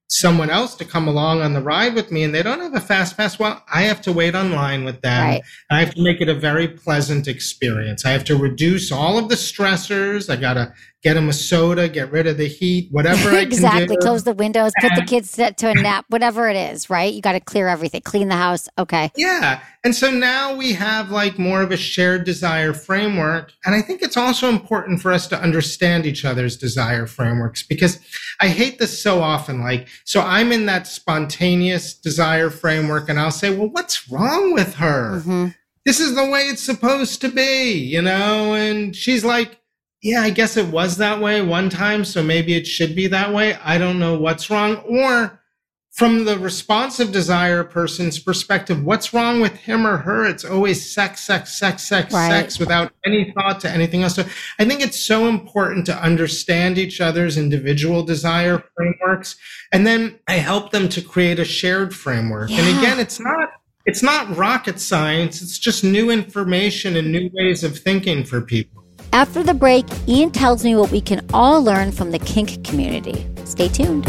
someone else to come along on the ride with me and they don't have a fast pass, well, I have to wait online with them. Right. I have to make it a very pleasant experience. I have to reduce all of the stressors. I got to get them a soda, get rid of the heat, whatever I exactly. can do. Close the windows, put the kids to, to a nap, whatever it is, right? You got to clear everything, clean the house. Okay. Yeah. And so now we have like more of a shared desire framework. And I think it's also important for us to understand each other's desire frameworks, because I hate this so often. Like, so I'm in that spontaneous desire framework and I'll say, well, what's wrong with her? Mm-hmm. This is the way it's supposed to be, you know? And she's like, yeah, I guess it was that way one time, so maybe it should be that way. I don't know what's wrong. Or from the responsive desire person's perspective, what's wrong with him or her? It's always sex, sex, sex, sex, right. sex without any thought to anything else. So I think it's so important to understand each other's individual desire frameworks. And then I help them to create a shared framework. Yeah. And again, it's not it's not rocket science. It's just new information and new ways of thinking for people. After the break, Ian tells me what we can all learn from the kink community. Stay tuned.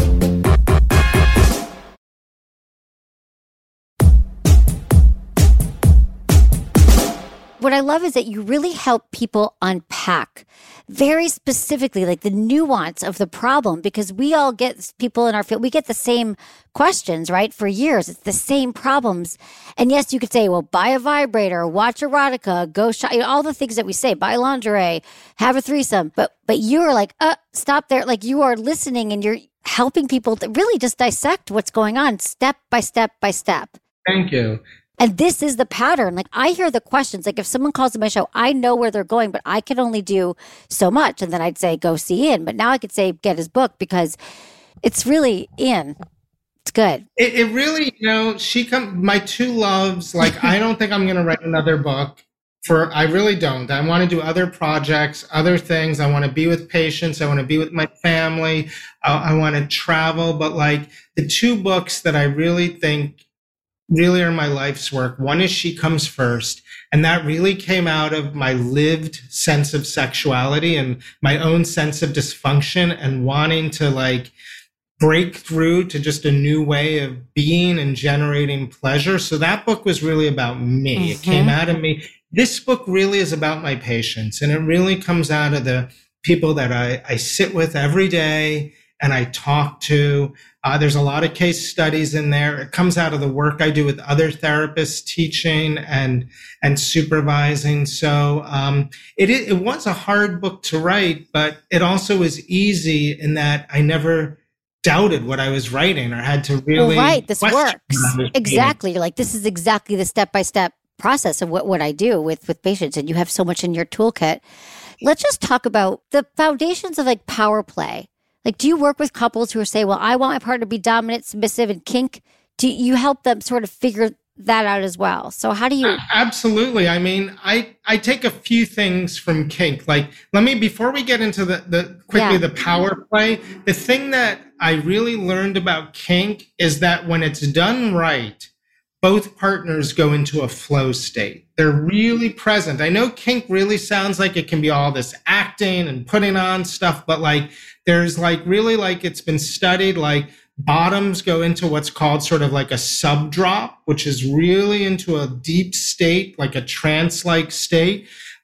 What I love is that you really help people unpack very specifically, like the nuance of the problem, because we all get people in our field, we get the same questions, right? For years, it's the same problems. And yes, you could say, well, buy a vibrator, watch erotica, go shop, you know, all the things that we say, buy lingerie, have a threesome. But, but you're like, uh, stop there. Like you are listening and you're helping people to really just dissect what's going on step by step by step. Thank you. And this is the pattern. Like I hear the questions, like if someone calls to my show, I know where they're going, but I can only do so much. And then I'd say, go see Ian. But now I could say, get his book, because it's really Ian. It's good. It, it really, you know, she come, my two loves, like, I don't think I'm going to write another book for, I really don't. I want to do other projects, other things. I want to be with patients. I want to be with my family. I, I want to travel. But like the two books that I really think really are my life's work. One is She Comes First. And that really came out of my lived sense of sexuality and my own sense of dysfunction and wanting to like break through to just a new way of being and generating pleasure. So that book was really about me. Mm-hmm. It came out of me. This book really is about my patients. And it really comes out of the people that I, I sit with every day and I talk to. Uh, there's a lot of case studies in there. It comes out of the work I do with other therapists, teaching and and supervising. So um, it it was a hard book to write, but it also was easy in that I never doubted what I was writing or had to really well, right. This works exactly. Reading. You're like, this is exactly the step by step process of what what I do with with patients, and you have so much in your toolkit. Let's just talk about the foundations of like power play. Like, do you work with couples who are saying, well, I want my partner to be dominant, submissive, and kink? Do you help them sort of figure that out as well? So how do you? Absolutely. I mean, I, I take a few things from kink. Like, let me, before we get into the, the quickly, yeah. the power play, the thing that I really learned about kink is that when it's done right, both partners go into a flow state. They're really present. I know kink really sounds like it can be all this acting and putting on stuff, but like there's like really like it's been studied, like bottoms go into what's called sort of like a sub drop, which is really into a deep state, like a trance-like state.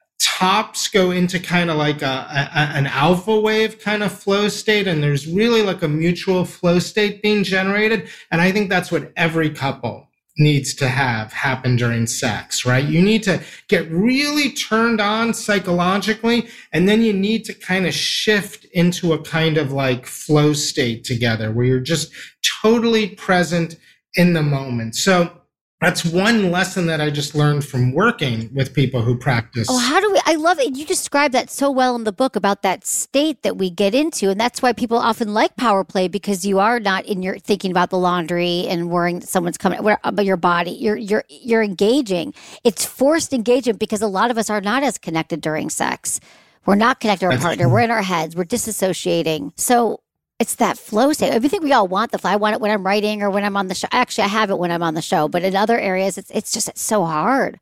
Tops go into kind of like a, a an alpha wave kind of flow state. And there's really like a mutual flow state being generated. And I think that's what every couple needs to have happen during sex, right? You need to get really turned on psychologically, and then you need to kind of shift into a kind of like flow state together where you're just totally present in the moment. So that's one lesson that I just learned from working with people who practice. Oh, how do we, I love it. You describe that so well in the book about that state that we get into. And that's why people often like power play, because you are not in your thinking about the laundry and worrying that someone's coming about your body. You're, you're, you're engaging. It's forced engagement because a lot of us are not as connected during sex. We're not connected to our That's partner. true. We're in our heads. We're disassociating. So it's that flow state. I think we all want the flow. I want it when I'm writing or when I'm on the show. Actually, I have it when I'm on the show, but in other areas, it's it's just it's so hard.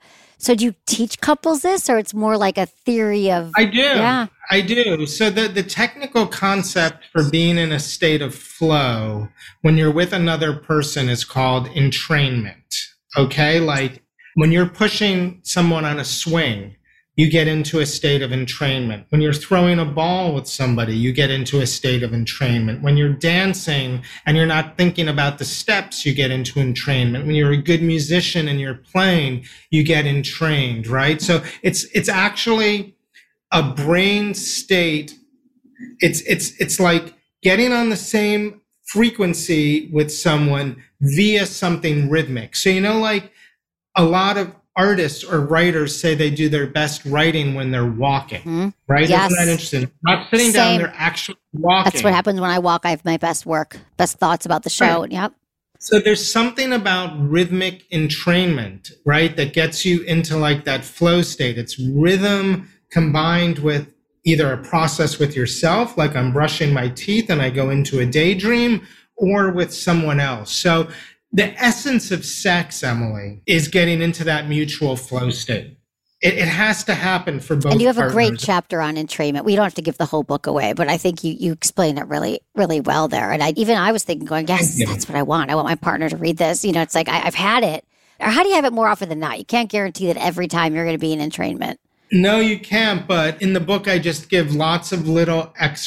So do you teach couples this, or it's more like a theory of... I do. Yeah. I do. So the, the technical concept for being in a state of flow when you're with another person is called entrainment. Okay? Like when you're pushing someone on a swing, you get into a state of entrainment. When you're throwing a ball with somebody, you get into a state of entrainment. When you're dancing and you're not thinking about the steps, you get into entrainment. When you're a good musician and you're playing, you get entrained, right? So it's it's actually a brain state. It's it's it's like getting on the same frequency with someone via something rhythmic. So you know, like a lot of artists or writers say they do their best writing when they're walking, mm-hmm. right? Yes. Isn't that interesting? Not sitting Same. down, they're actually walking. That's what happens when I walk. I have my best work, best thoughts about the show. Right. Yep. So there's something about rhythmic entrainment, right? That gets you into like that flow state. It's rhythm combined with either a process with yourself, like I'm brushing my teeth and I go into a daydream, or with someone else. So the essence of sex, Emily, is getting into that mutual flow state. It, it has to happen for both. And you have partners. a great chapter on entrainment. We don't have to give the whole book away, but I think you, you explain it really, really well there. And I, even I was thinking, going, yes, that's what I want. I want my partner to read this. You know, it's like I, I've had it. Or how do you have it more often than not? You can't guarantee that every time you're going to be in entrainment. No, you can't. But in the book, I just give lots of little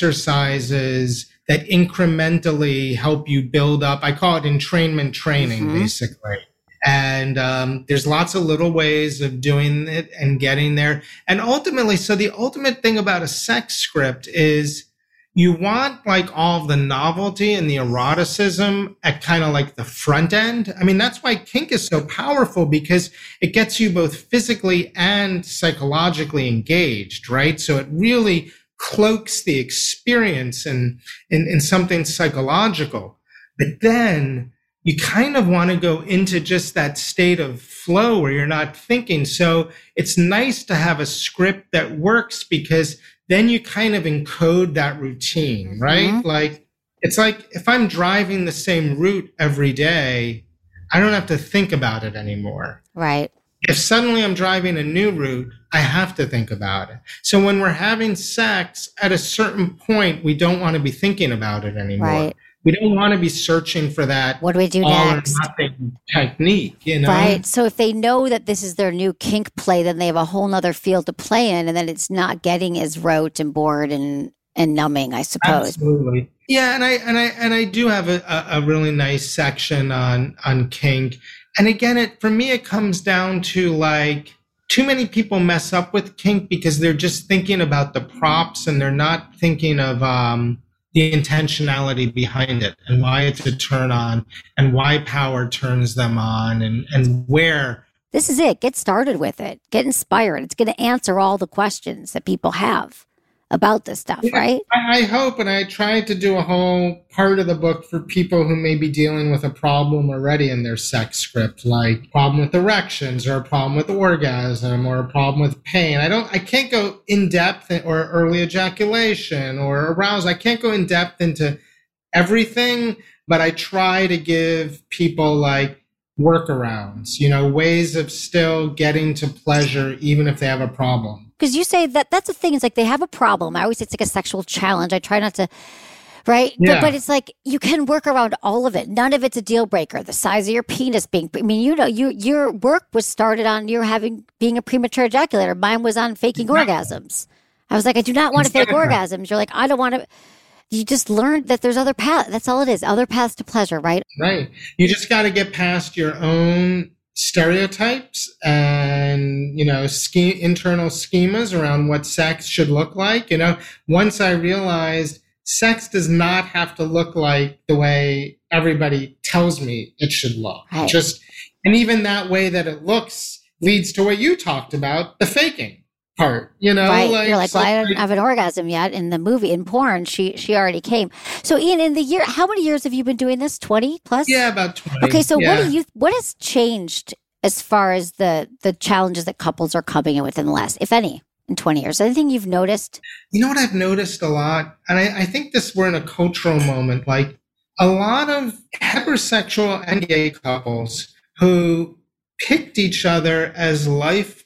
exercises that incrementally help you build up. I call it entrainment training, mm-hmm. basically. And um, there's lots of little ways of doing it and getting there. And ultimately, so the ultimate thing about a sex script is you want like all of the novelty and the eroticism at kind of like the front end. I mean, that's why kink is so powerful, because it gets you both physically and psychologically engaged, right? So it really cloaks the experience in, in, in something psychological. But then you kind of want to go into just that state of flow where you're not thinking. So it's nice to have a script that works, because then you kind of encode that routine, right? Mm-hmm. Like, it's like if I'm driving the same route every day, I don't have to think about it anymore. Right. If suddenly I'm driving a new route, I have to think about it. So when we're having sex, at a certain point, we don't want to be thinking about it anymore. Right. We don't want to be searching for that. What do we do all next? Or nothing technique, you know? Right. So if they know that this is their new kink play, then they have a whole nother field to play in, and then it's not getting as rote and bored and, and numbing, I suppose. Absolutely. Yeah, and I and I and I do have a, a, a really nice section on on kink. And again, it for me, it comes down to like too many people mess up with kink because they're just thinking about the props and they're not thinking of um, the intentionality behind it and why it's a turn on and why power turns them on and, and where. This is it. Get started with it. Get inspired. It's going to answer all the questions that people have about this stuff, yeah, right? I, I hope, and I tried to do a whole part of the book for people who may be dealing with a problem already in their sex script, like problem with erections or a problem with orgasm or a problem with pain. I don't, I can't go in depth or early ejaculation or arousal. I can't go in depth into everything, but I try to give people like workarounds, you know, ways of still getting to pleasure even if they have a problem. Because you say that that's the thing. It's like they have a problem. I always say it's like a sexual challenge. I try not to, right? Yeah. But, but it's like you can work around all of it. None of it's a deal breaker. The size of your penis being, I mean, you know, you your work was started on you having being a premature ejaculator. Mine was on faking orgasms. I was like, I do not want to fake orgasms. You're like, I don't want to. You just learned that there's other paths. That's all it is. Other paths to pleasure, right? Right. You just got to get past your own stereotypes and, you know, ske- internal schemas around what sex should look like. You know, once I realized sex does not have to look like the way everybody tells me it should look. Right. Just, and even that way that it looks leads to what you talked about, the faking part, you know, right. like, You're like, so well, I don't have an orgasm yet. In the movie, in porn, she she already came. So, Ian, in the year, how many years have you been doing this? twenty plus? Yeah, about twenty. Okay, so yeah. what do you? What has changed as far as the the challenges that couples are coming in with in the last, if any, in twenty years? Anything you've noticed? You know what I've noticed a lot, and I, I think this we're in a cultural moment. Like a lot of heterosexual and gay couples who picked each other as life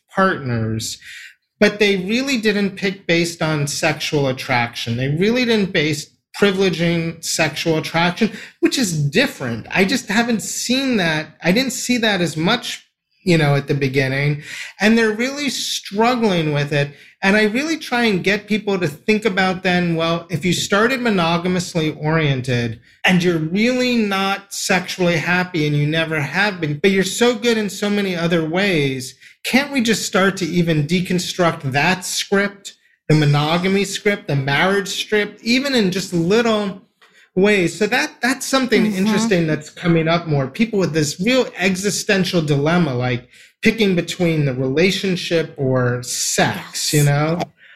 partners, but they really didn't pick based on sexual attraction. They really didn't base privileging sexual attraction, which is different. I just haven't seen that. I didn't see that as much, you know, at the beginning. And they're really struggling with it. And I really try and get people to think about then, well, if you started monogamously oriented and you're really not sexually happy and you never have been, but you're so good in so many other ways, can't we just start to even deconstruct that script, the monogamy script, the marriage script, even in just little ways? So that that's something mm-hmm. interesting that's coming up more. People with this real existential dilemma, like picking between the relationship or sex, yes. you know?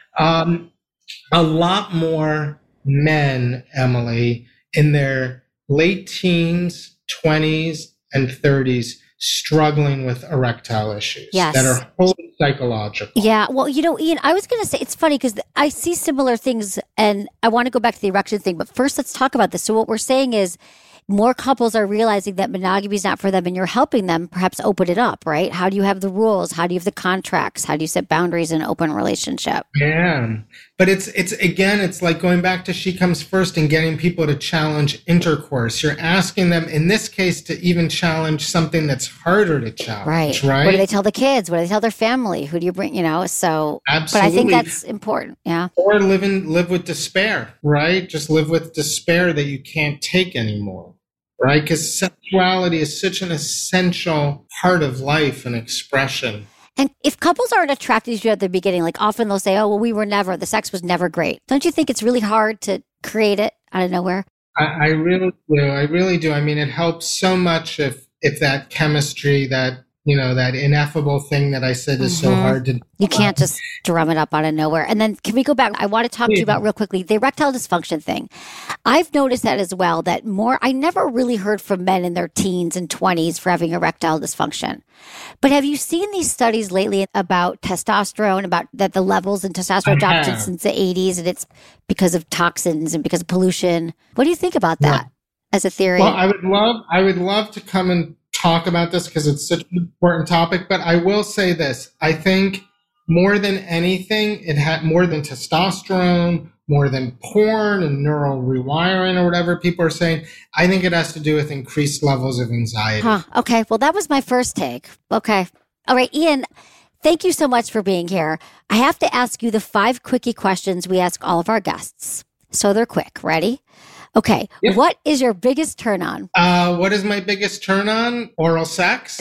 Um, a lot more men, Emily, in their late teens, twenties, and thirties struggling with erectile issues yes. that are wholly psychological. Yeah. Well, you know, Ian, I was going to say, it's funny because I see similar things and I want to go back to the erection thing, but first let's talk about this. So what we're saying is more couples are realizing that monogamy is not for them and you're helping them perhaps open it up, right? How do you have the rules? How do you have the contracts? How do you set boundaries in an open relationship? Yeah. But it's, it's again, it's like going back to She Comes First and getting people to challenge intercourse. You're asking them, in this case, to even challenge something that's harder to challenge, right? right? What do they tell the kids? What do they tell their family? Who do you bring, you know? So, Absolutely. But I think that's important. Yeah. Or live in, live with despair, right? Just live with despair that you can't take anymore. Right? Because sexuality is such an essential part of life and expression. And if couples aren't attracted to each other at the beginning, like often they'll say, oh, well, we were never, the sex was never great. Don't you think it's really hard to create it out of nowhere? I, I really do. I really do. I mean, it helps so much if, if that chemistry, that, you know, that ineffable thing that I said is mm-hmm. so hard to... You can't just drum it up out of nowhere. And then can we go back? I want to talk yeah. to you about real quickly the erectile dysfunction thing. I've noticed that as well, that more, I never really heard from men in their teens and twenties for having erectile dysfunction. But have you seen these studies lately about testosterone, about that the levels in testosterone dropped since the eighties and it's because of toxins and because of pollution? What do you think about that yeah. as a theory? Well, I would love, I would love to come and talk about this because it's such an important topic, but I will say this. I think more than anything, it had more than testosterone, more than porn and neural rewiring or whatever people are saying. I think it has to do with increased levels of anxiety. Huh. Okay. Well, that was my first take. Okay. All right, Ian, thank you so much for being here. I have to ask you the five quickie questions we ask all of our guests. So they're quick. Ready? Okay. Yep. What is your biggest turn on? Uh, what is my biggest turn on? Oral sex.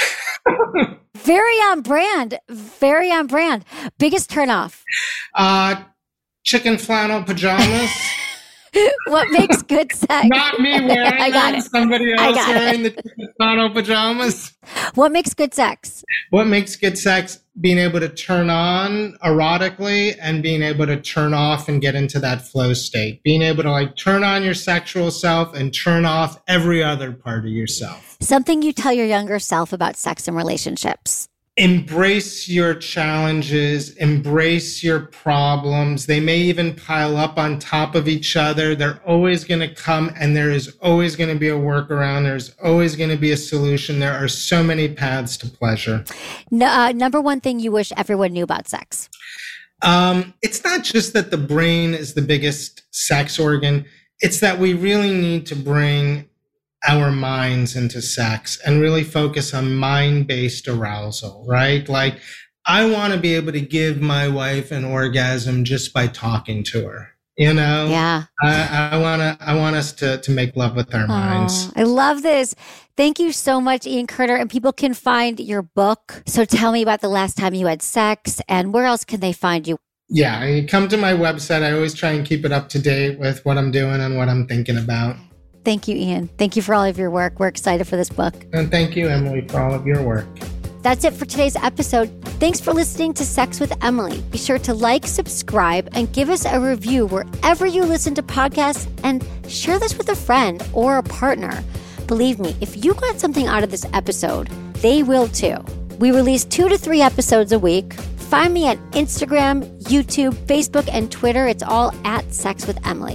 Very on brand. Very on brand. Biggest turn off? Uh, chicken flannel pajamas. What makes good sex? Not me wearing I got them. It. Somebody else wearing it. the chicken flannel pajamas. What makes good sex? What makes good sex? Being able to turn on erotically and being able to turn off and get into that flow state. Being able to like turn on your sexual self and turn off every other part of yourself. Something you tell your younger self about sex and relationships. Embrace your challenges, embrace your problems. They may even pile up on top of each other. They're always going to come and there is always going to be a workaround. There's always going to be a solution. There are so many paths to pleasure. No, uh, number one thing you wish everyone knew about sex? Um, it's not just that the brain is the biggest sex organ. It's that we really need to bring our minds into sex and really focus on mind-based arousal, right? Like, I want to be able to give my wife an orgasm just by talking to her. You know? Yeah. I, I want to, I want us to, to make love with our oh, minds. I love this. Thank you so much, Ian Kerner. And people can find your book. So tell me about the last time you had sex and where else can they find you? Yeah. You come to my website. I always try and keep it up to date with what I'm doing and what I'm thinking about. Thank you, Ian. Thank you for all of your work. We're excited for this book. And thank you, Emily, for all of your work. That's it for today's episode. Thanks for listening to Sex with Emily. Be sure to like, subscribe, and give us a review wherever you listen to podcasts, and share this with a friend or a partner. Believe me, if you got something out of this episode, they will too. We release two to three episodes a week. Find me at Instagram, YouTube, Facebook, and Twitter. It's all at Sex with Emily.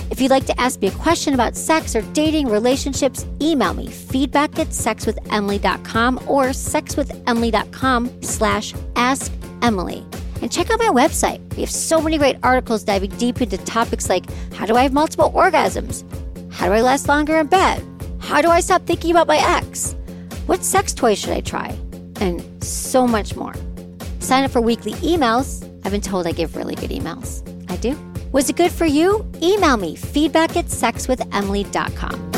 If you'd like to ask me a question about sex or dating, relationships, email me feedback at sex with emily dot com or sex with emily dot com slash ask Emily. And check out my website. We have so many great articles diving deep into topics like how do I have multiple orgasms? How do I last longer in bed? How do I stop thinking about my ex? What sex toy should I try? And so much more. Sign up for weekly emails. I've been told I give really good emails. I do. Was it good for you? Email me feedback at sex with emily dot com.